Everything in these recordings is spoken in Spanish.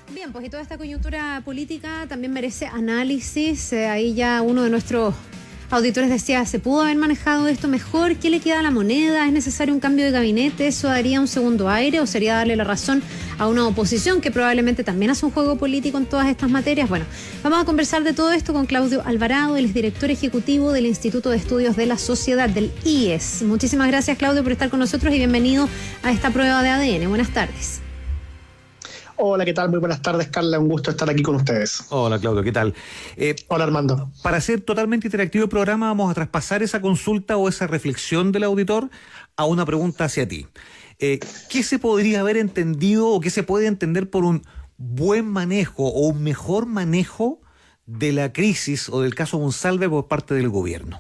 Bien, pues y toda esta coyuntura política también merece análisis. Ahí ya uno de nuestros auditores decía, ¿se pudo haber manejado esto mejor? ¿Qué le queda a la moneda? ¿Es necesario un cambio de gabinete? ¿Eso daría un segundo aire o sería darle la razón a una oposición que probablemente también hace un juego político en todas estas materias? Bueno, vamos a conversar de todo esto con Claudio Alvarado, él es director ejecutivo del Instituto de Estudios de la Sociedad, del IES. Muchísimas gracias, Claudio, por estar con nosotros y bienvenido a esta prueba de ADN. Buenas tardes. Hola, ¿qué tal? Muy buenas tardes, Carla. Un gusto estar aquí con ustedes. Hola, Claudio, ¿qué tal? Hola, Armando. Para hacer totalmente interactivo el programa, vamos a traspasar esa consulta o esa reflexión del auditor a una pregunta hacia ti. ¿Qué se podría haber entendido o qué se puede entender por un buen manejo o un mejor manejo de la crisis o del caso Monsalve por parte del gobierno?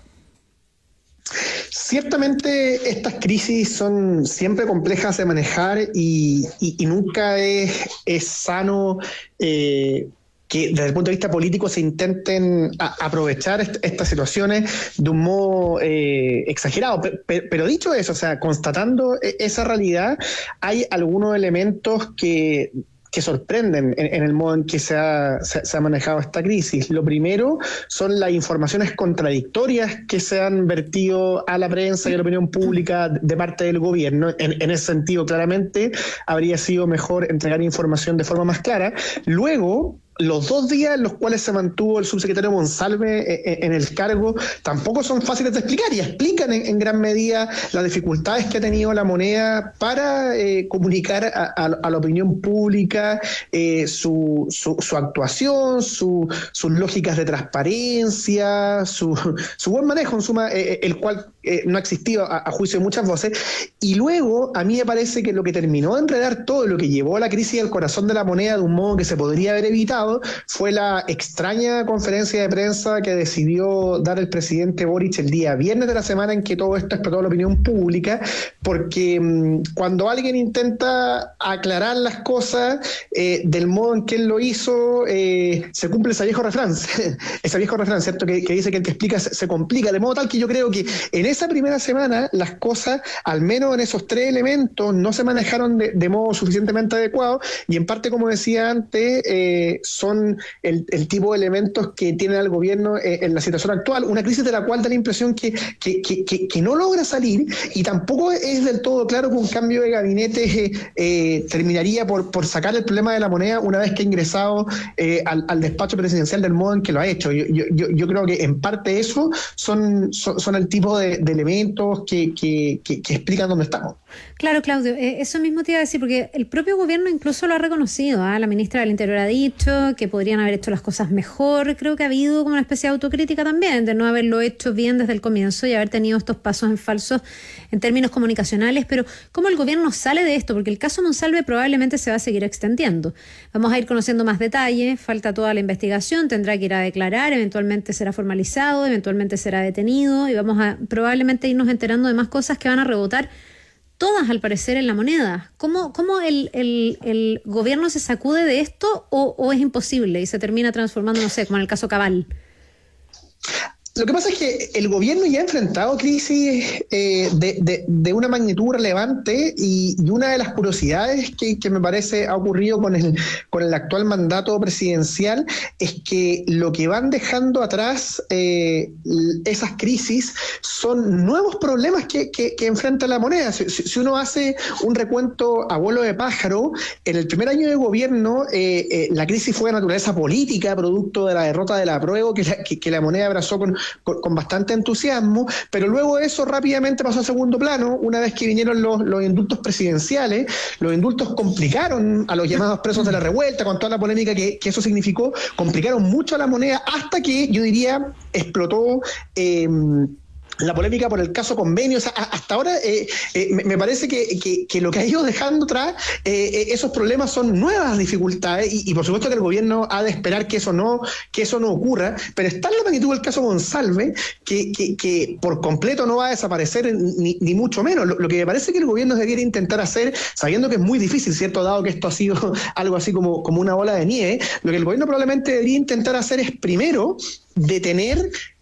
Ciertamente estas crisis son siempre complejas de manejar y nunca es sano que desde el punto de vista político se intenten aprovechar estas situaciones de un modo exagerado. Pero dicho eso, o sea, constatando esa realidad, hay algunos elementos que sorprenden en el modo en que se ha manejado esta crisis. Lo primero son las informaciones contradictorias que se han vertido a la prensa y a la opinión pública de parte del gobierno. En ese sentido, claramente, habría sido mejor entregar información de forma más clara. Luego, los 2 días en los cuales se mantuvo el subsecretario Monsalve en el cargo tampoco son fáciles de explicar y explican en gran medida las dificultades que ha tenido la moneda para comunicar a la opinión pública su actuación, sus lógicas de transparencia, su buen manejo, en suma, el cual no ha existido a juicio de muchas voces. Y luego, a mí me parece que lo que terminó de enredar todo, lo que llevó a la crisis del corazón de la moneda de un modo que se podría haber evitado, fue la extraña conferencia de prensa que decidió dar el presidente Boric el día viernes de la semana en que todo esto explotó a la opinión pública, porque cuando alguien intenta aclarar las cosas del modo en que él lo hizo, se cumple ese viejo refrán, ¿cierto? Que dice que el que explica se complica, de modo tal que yo creo que en esa primera semana las cosas, al menos en esos 3 elementos, no se manejaron de modo suficientemente adecuado y en parte, como decía antes, son el tipo de elementos que tiene el gobierno en la situación actual, una crisis de la cual da la impresión que no logra salir y tampoco es del todo claro que un cambio de gabinete terminaría por sacar el problema de la moneda una vez que ha ingresado al despacho presidencial del modo en que lo ha hecho. Yo creo que en parte eso son el tipo de elementos que explican dónde estamos. Claro, Claudio, eso mismo te iba a decir, porque el propio gobierno incluso lo ha reconocido, ¿eh? La ministra del Interior ha dicho que podrían haber hecho las cosas mejor. Creo que ha habido como una especie de autocrítica también de no haberlo hecho bien desde el comienzo y haber tenido estos pasos en falso en términos comunicacionales. Pero ¿cómo el gobierno sale de esto? Porque el caso Monsalve probablemente se va a seguir extendiendo. Vamos a ir conociendo más detalles, falta toda la investigación, tendrá que ir a declarar, eventualmente será formalizado, eventualmente será detenido y vamos a probablemente irnos enterando de más cosas que van a rebotar todas, al parecer, en la moneda. ¿Cómo el gobierno se sacude de esto o es imposible y se termina transformando, no sé, como en el caso Cabal? Lo que pasa es que el gobierno ya ha enfrentado crisis de una magnitud relevante y una de las curiosidades que me parece ha ocurrido con el actual mandato presidencial es que lo que van dejando atrás esas crisis son nuevos problemas que enfrenta la moneda. Si uno hace un recuento a vuelo de pájaro, en el primer año de gobierno la crisis fue de naturaleza política, producto de la derrota de la apruebo que la moneda abrazó con bastante entusiasmo, pero luego eso rápidamente pasó a segundo plano, una vez que vinieron los indultos presidenciales. Los indultos complicaron a los llamados presos de la revuelta, con toda la polémica que eso significó, complicaron mucho a la moneda hasta que, yo diría, explotó la polémica por el caso Convenio. O sea, hasta ahora me parece que lo que ha ido dejando atrás esos problemas son nuevas dificultades y por supuesto que el gobierno ha de esperar que eso no ocurra, pero está en la magnitud del caso Monsalve que por completo no va a desaparecer ni mucho menos. Lo que me parece que el gobierno debiera intentar hacer, sabiendo que es muy difícil, ¿cierto? Dado que esto ha sido algo así como una bola de nieve, lo que el gobierno probablemente debería intentar hacer es primero detener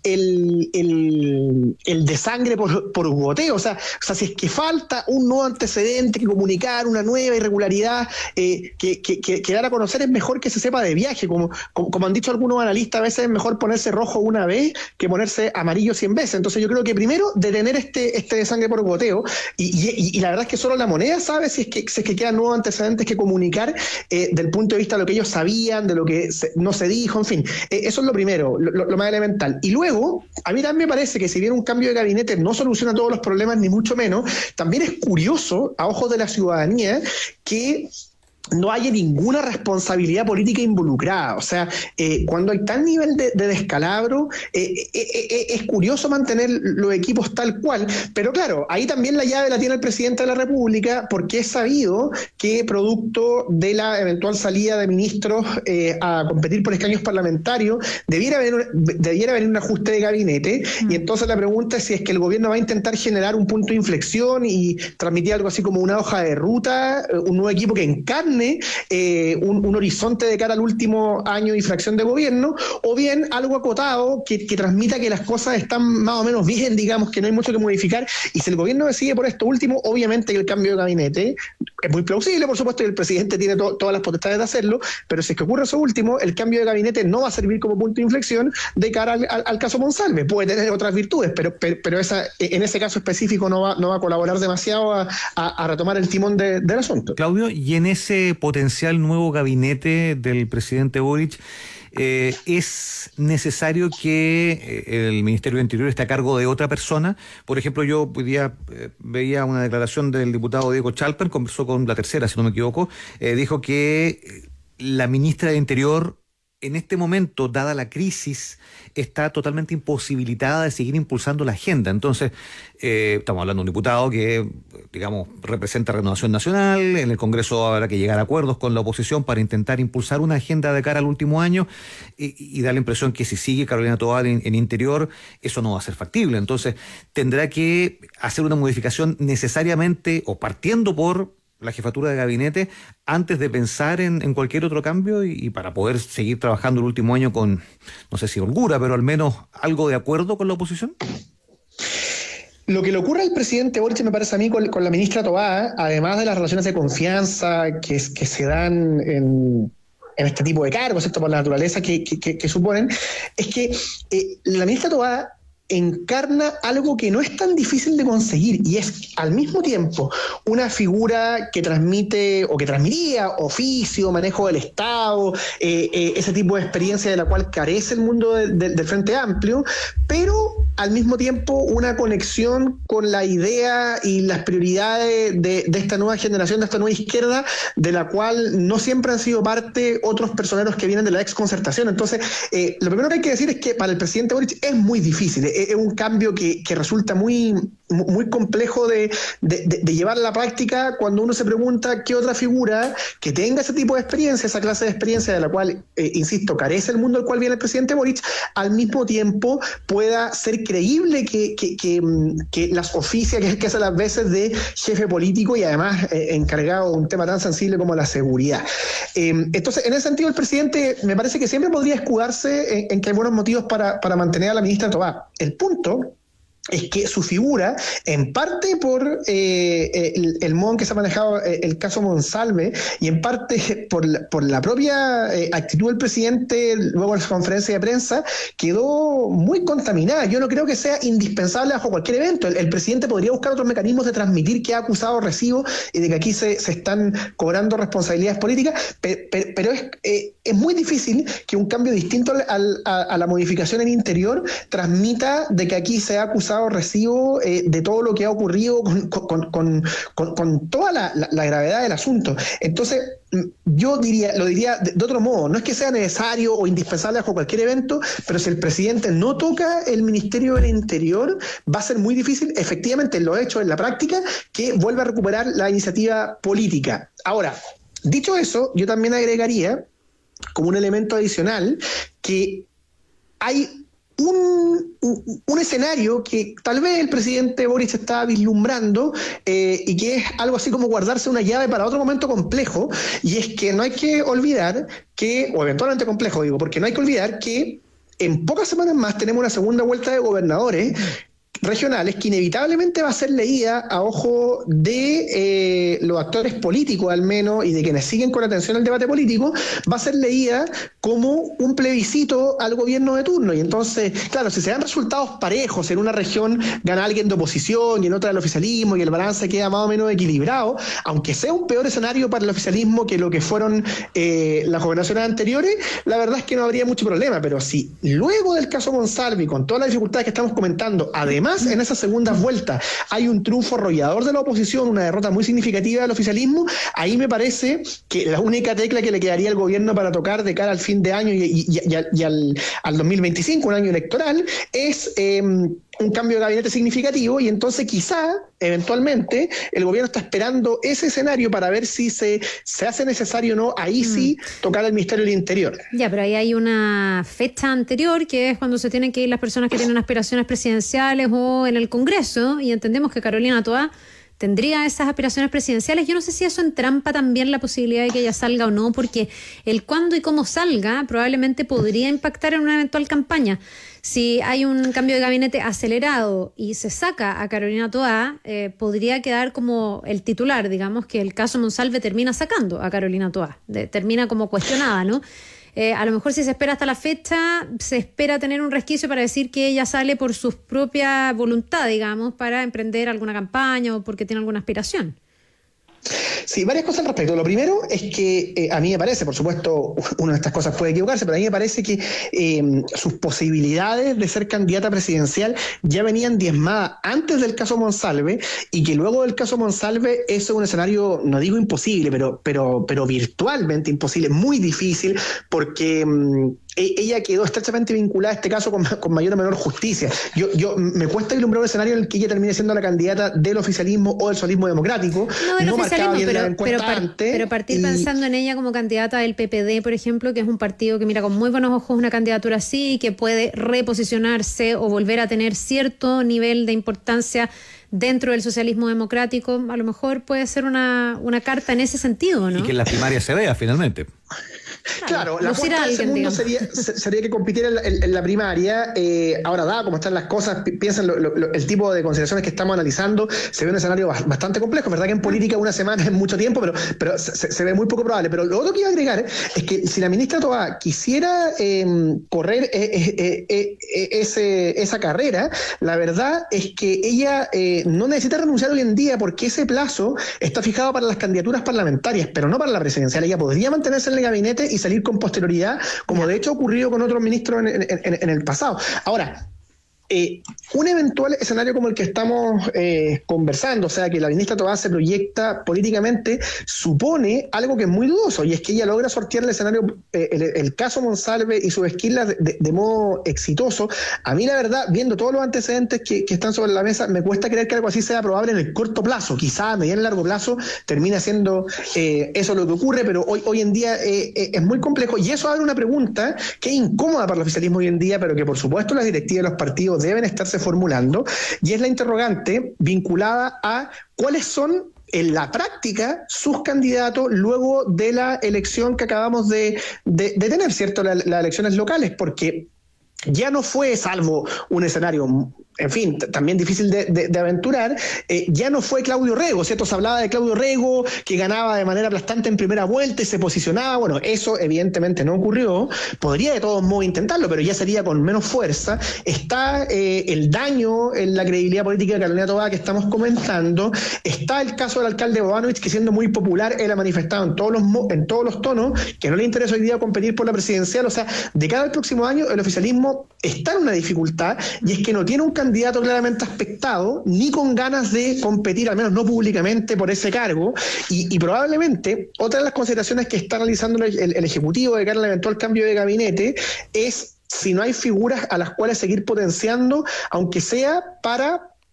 el desangre por goteo. O sea, si es que falta un nuevo antecedente que comunicar, una nueva irregularidad que dar a conocer, es mejor que se sepa de viaje. Como han dicho algunos analistas, a veces es mejor ponerse rojo una vez que ponerse amarillo 100 veces. Entonces yo creo que primero detener este desangre por goteo, y la verdad es que solo la moneda sabe si es que quedan nuevos antecedentes que comunicar del punto de vista de lo que ellos sabían, de lo que no se dijo, en fin. Eso es lo primero, lo más elemental. Y luego, a mí también me parece que si bien un cambio de gabinete no soluciona todos los problemas, ni mucho menos, también es curioso, a ojos de la ciudadanía, que no haya ninguna responsabilidad política involucrada. O sea, cuando hay tal nivel de descalabro, es curioso mantener los equipos tal cual, pero claro, ahí también la llave la tiene el presidente de la República, porque es sabido que producto de la eventual salida de ministros a competir por escaños parlamentarios, debiera haber un ajuste de gabinete, y entonces la pregunta es si es que el gobierno va a intentar generar un punto de inflexión y transmitir algo así como una hoja de ruta, un nuevo equipo que encarne un horizonte de cara al último año y fracción de gobierno, o bien algo acotado que transmita que las cosas están más o menos bien, digamos, que no hay mucho que modificar. Y si el gobierno decide por esto último, obviamente que el cambio de gabinete es muy plausible, por supuesto, y el presidente tiene todas las potestades de hacerlo, pero si es que ocurre eso último, el cambio de gabinete no va a servir como punto de inflexión de cara al caso Monsalve. Puede tener otras virtudes, pero en ese caso específico no va a colaborar demasiado a retomar el timón del asunto. Claudio, y en ese potencial nuevo gabinete del presidente Boric, ¿es necesario que el Ministerio del Interior esté a cargo de otra persona? Por ejemplo, yo hoy día veía una declaración del diputado Diego Chalper, conversó con La Tercera, si no me equivoco, dijo que la ministra de Interior, en este momento, dada la crisis, está totalmente imposibilitada de seguir impulsando la agenda. Entonces, estamos hablando de un diputado que, digamos, representa Renovación Nacional. En el Congreso habrá que llegar a acuerdos con la oposición para intentar impulsar una agenda de cara al último año, y da la impresión que si sigue Carolina Tovar en Interior, eso no va a ser factible. Entonces, tendrá que hacer una modificación necesariamente, o partiendo por la jefatura de gabinete, antes de pensar en cualquier otro cambio, y para poder seguir trabajando el último año con, no sé si holgura, pero al menos algo de acuerdo con la oposición? Lo que le ocurre al presidente Boric, me parece a mí, con la ministra Toá, además de las relaciones de confianza que se dan en este tipo de cargos, ¿cierto?, por la naturaleza que suponen, es que la ministra Toá encarna algo que no es tan difícil de conseguir, y es al mismo tiempo una figura que transmite o que transmitía oficio, manejo del Estado, ese tipo de experiencia de la cual carece el mundo del Frente Amplio, pero al mismo tiempo una conexión con la idea y las prioridades de esta nueva generación, de esta nueva izquierda, de la cual no siempre han sido parte otros personeros que vienen de la exconcertación. Entonces, lo primero que hay que decir es que para el presidente Boric es muy difícil, es un cambio que resulta muy complejo de llevar a la práctica, cuando uno se pregunta qué otra figura que tenga ese tipo de experiencia, esa clase de experiencia de la cual, insisto, carece el mundo al cual viene el presidente Boric, al mismo tiempo pueda ser creíble que las oficias que hace las veces de jefe político y además encargado de un tema tan sensible como la seguridad. Entonces, en ese sentido, el presidente me parece que siempre podría escudarse en que hay buenos motivos para mantener a la ministra Toá. El punto es que su figura, en parte por el modo en que se ha manejado el caso Monsalve, y en parte por la propia actitud del presidente luego en su conferencia de prensa, quedó muy contaminada. Yo no creo que sea indispensable bajo cualquier evento. El presidente podría buscar otros mecanismos de transmitir que ha acusado recibo y de que aquí se están cobrando responsabilidades políticas, pero es muy difícil que un cambio distinto a la modificación en Interior transmita de que aquí se ha acusado recibo de todo lo que ha ocurrido con toda la gravedad del asunto. Entonces, yo lo diría de otro modo: no es que sea necesario o indispensable bajo cualquier evento, pero si el presidente no toca el Ministerio del Interior, va a ser muy difícil, efectivamente, en lo hecho, en la práctica, que vuelva a recuperar la iniciativa política. Ahora, dicho eso, yo también agregaría, como un elemento adicional, que hay un escenario que tal vez el presidente Boric está vislumbrando, y que es algo así como guardarse una llave para otro momento complejo, y es que no hay que olvidar que, o eventualmente complejo digo, porque no hay que olvidar que en pocas semanas más tenemos una segunda vuelta de gobernadores regionales que inevitablemente va a ser leída a ojo de los actores políticos al menos y de quienes siguen con atención el debate político, va a ser leída como un plebiscito al gobierno de turno. Y entonces, claro, si se dan resultados parejos, en una región gana alguien de oposición y en otra del oficialismo y el balance queda más o menos equilibrado, aunque sea un peor escenario para el oficialismo que lo que fueron las gobernaciones anteriores, la verdad es que no habría mucho problema. Pero si luego del caso Monsalve, con todas las dificultades que estamos comentando, además en esas segundas vueltas hay un triunfo arrollador de la oposición, una derrota muy significativa del oficialismo, ahí me parece que la única tecla que le quedaría al gobierno para tocar de cara al fin de año y al 2025, un año electoral, es un cambio de gabinete significativo, y entonces quizá, eventualmente, el gobierno está esperando ese escenario para ver si se hace necesario o no, ahí sí, tocar al Ministerio del Interior. Ya, pero ahí hay una fecha anterior, que es cuando se tienen que ir las personas que tienen aspiraciones presidenciales o en el Congreso, y entendemos que Carolina Toá tendría esas aspiraciones presidenciales. Yo no sé si eso entrampa también la posibilidad de que ella salga o no, porque el cuándo y cómo salga probablemente podría impactar en una eventual campaña. Si hay un cambio de gabinete acelerado y se saca a Carolina Toá, podría quedar como el titular, digamos, que el caso Monsalve termina sacando a Carolina Toá, termina como cuestionada, ¿no? A lo mejor si se espera hasta la fecha, se espera tener un resquicio para decir que ella sale por su propia voluntad, digamos, para emprender alguna campaña o porque tiene alguna aspiración. Sí, varias cosas al respecto. Lo primero es que a mí me parece, por supuesto, una de estas cosas puede equivocarse, pero a mí me parece que sus posibilidades de ser candidata presidencial ya venían diezmadas antes del caso Monsalve, y que luego del caso Monsalve eso es un escenario, no digo imposible, pero virtualmente imposible, muy difícil, porque ella quedó estrechamente vinculada a este caso con mayor o menor justicia. Yo me cuesta vislumbrar un escenario en el que ella termine siendo la candidata del oficialismo o del socialismo democrático. No del oficialismo, pero partir pensando en ella como candidata del PPD, por ejemplo, que es un partido que mira con muy buenos ojos una candidatura así, que puede reposicionarse o volver a tener cierto nivel de importancia dentro del socialismo democrático, a lo mejor puede ser una carta en ese sentido, ¿no? Y que en la primaria se vea finalmente. Claro, la cuarta del segundo sería que compitiera en la primaria. Ahora, dado como están las cosas, piensen el tipo de consideraciones que estamos analizando, se ve un escenario bastante complejo. Es verdad que en política una semana es mucho tiempo, pero se ve muy poco probable. Pero lo otro que iba a agregar es que si la ministra Toá quisiera correr esa carrera, la verdad es que ella no necesita renunciar hoy en día, porque ese plazo está fijado para las candidaturas parlamentarias, pero no para la presidencial. Ella podría mantenerse en el gabinete y salir con posterioridad, como de hecho ha ocurrido con otros ministros en el pasado. Ahora, un eventual escenario como el que estamos conversando, o sea, que la ministra Toá se proyecta políticamente, supone algo que es muy dudoso, y es que ella logra sortear el escenario, el caso Monsalve y sus esquilas de modo exitoso. A mí, la verdad, viendo todos los antecedentes que están sobre la mesa, me cuesta creer que algo así sea probable en el corto plazo. Quizá a mediano y largo plazo termina siendo eso lo que ocurre, pero hoy en día es muy complejo, y eso abre una pregunta que es incómoda para el oficialismo hoy en día, pero que por supuesto las directivas de los partidos deben estarse formulando, y es la interrogante vinculada a cuáles son en la práctica sus candidatos luego de la elección que acabamos de tener, ¿cierto? Las elecciones locales, porque ya no fue, salvo un escenario, en fin, también difícil de aventurar, ya no fue Claudio Rego, ¿cierto? Se hablaba de Claudio Rego, que ganaba de manera aplastante en primera vuelta y se posicionaba. Bueno, eso evidentemente no ocurrió. Podría de todos modos intentarlo, pero ya sería con menos fuerza. Está el daño en la credibilidad política de Carolina Toá que estamos comentando. Está el caso del alcalde Bobanovich, que siendo muy popular, él ha manifestado en todos los tonos que no le interesa hoy día competir por la presidencial. O sea, de cara al próximo año, el oficialismo está en una dificultad, y es que no tiene un candidato claramente aspectado, ni con ganas de competir, al menos no públicamente, por ese cargo, y probablemente otra de las consideraciones que está realizando el Ejecutivo de cara al eventual cambio de gabinete es si no hay figuras a las cuales seguir potenciando, aunque sea para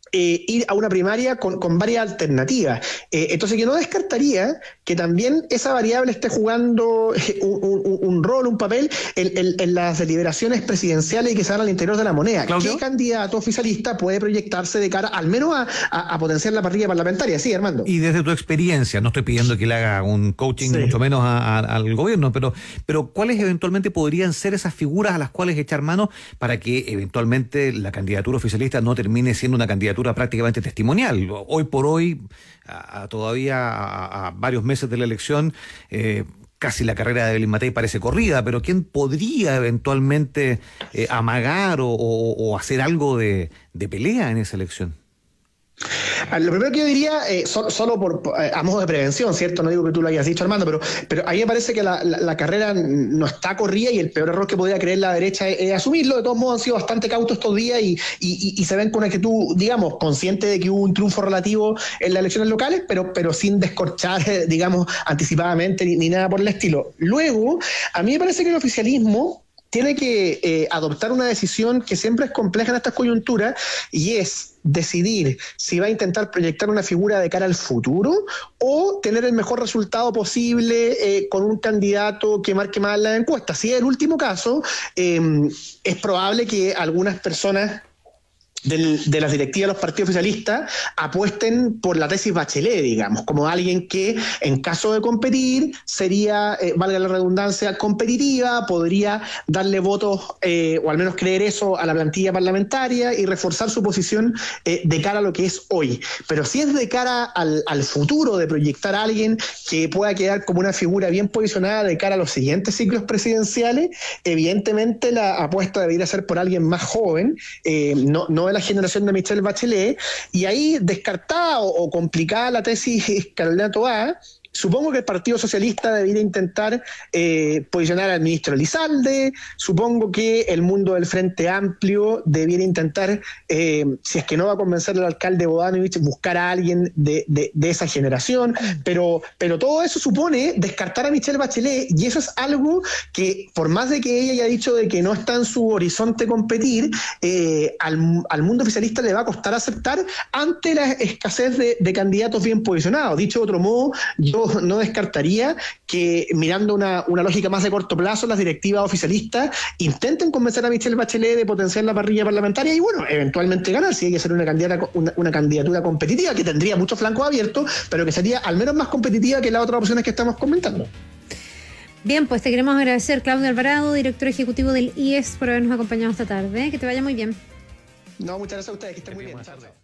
ir a una primaria con varias alternativas. Entonces, yo no descartaría que también esa variable esté jugando un rol, un papel en las deliberaciones presidenciales y que se dan al interior de la moneda. ¿Claudio? ¿Qué candidato oficialista puede proyectarse de cara al menos a potenciar la parrilla parlamentaria? Sí, Armando. Y desde tu experiencia, no estoy pidiendo que le haga un coaching, Sí. mucho menos al gobierno, pero ¿cuáles eventualmente podrían ser esas figuras a las cuales echar mano para que eventualmente la candidatura oficialista no termine siendo una candidatura prácticamente testimonial? Hoy por hoy, todavía a varios meses de la elección, casi la carrera de Evelyn Matei parece corrida, pero ¿quién podría eventualmente amagar o hacer algo de pelea en esa elección? Lo primero que yo diría, solo a modo de prevención, ¿cierto? No digo que tú lo hayas dicho, Armando, pero a mí me parece que la carrera no está corrida y el peor error que podría creer la derecha es asumirlo. De todos modos, han sido bastante cautos estos días y se ven con una actitud, digamos, consciente de que hubo un triunfo relativo en las elecciones locales, pero sin descorchar, digamos, anticipadamente ni nada por el estilo. Luego, a mí me parece que el oficialismo tiene que adoptar una decisión que siempre es compleja en estas coyunturas, y es decidir si va a intentar proyectar una figura de cara al futuro o tener el mejor resultado posible con un candidato que marque más la encuesta. Si es el último caso, es probable que algunas personas de las directivas de los partidos oficialistas apuesten por la tesis Bachelet, digamos, como alguien que en caso de competir sería, valga la redundancia, competitiva, podría darle votos o al menos creer eso a la plantilla parlamentaria y reforzar su posición de cara a lo que es hoy. Pero si es de cara al futuro, de proyectar a alguien que pueda quedar como una figura bien posicionada de cara a los siguientes ciclos presidenciales, evidentemente la apuesta debería ser por alguien más joven, no de la generación de Michelle Bachelet, y ahí descartada o complicada la tesis Carolina Toá. Supongo que el Partido Socialista debería intentar posicionar al ministro Elizalde. Supongo que el mundo del Frente Amplio debiera intentar, si es que no va a convencer al alcalde Bodanovich, buscar a alguien de esa generación. Pero todo eso supone descartar a Michelle Bachelet, y eso es algo que, por más de que ella haya dicho de que no está en su horizonte competir, al mundo oficialista le va a costar aceptar ante la escasez de candidatos bien posicionados. Dicho de otro modo, yo no descartaría que, mirando una lógica más de corto plazo, las directivas oficialistas intenten convencer a Michelle Bachelet de potenciar la parrilla parlamentaria y, bueno, eventualmente ganar, si hay que ser una candidatura competitiva que tendría muchos flancos abiertos, pero que sería al menos más competitiva que las otras opciones que estamos comentando. Bien, pues te queremos agradecer, Claudio Alvarado, director ejecutivo del IES, por habernos acompañado esta tarde. Que te vaya muy bien. No, muchas gracias a ustedes, que estén muy bien. Chao.